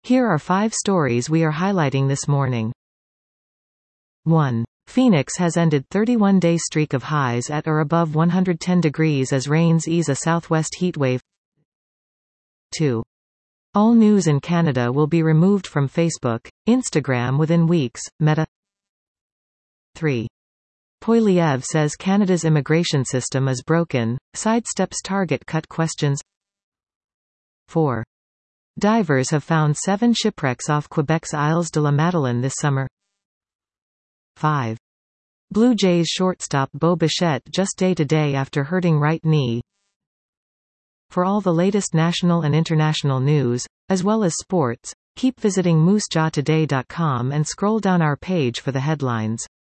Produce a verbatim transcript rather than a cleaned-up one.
Here are five stories we are highlighting this morning. one. Phoenix has ended thirty-one day streak of highs at or above one hundred ten degrees as rains ease a southwest heatwave. two. All news in Canada will be removed from Facebook, Instagram within weeks, Meta. three. Poilievre says Canada's immigration system is broken, sidesteps target cut questions. four. Divers have found seven shipwrecks off Quebec's Isles de la Madeleine this summer. five. Blue Jays shortstop Bo Bichette just day-to-day after hurting right knee. For all the latest national and international news, as well as sports, keep visiting moose jaw today dot com and scroll down our page for the headlines.